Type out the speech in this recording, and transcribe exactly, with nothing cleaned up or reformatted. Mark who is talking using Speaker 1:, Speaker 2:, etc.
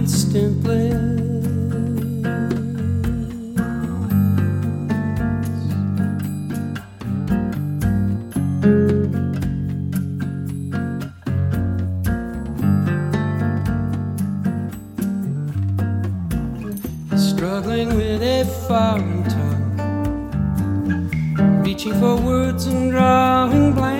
Speaker 1: instant bliss. Struggling with a foreign tongue, reaching for words and drawing blanks.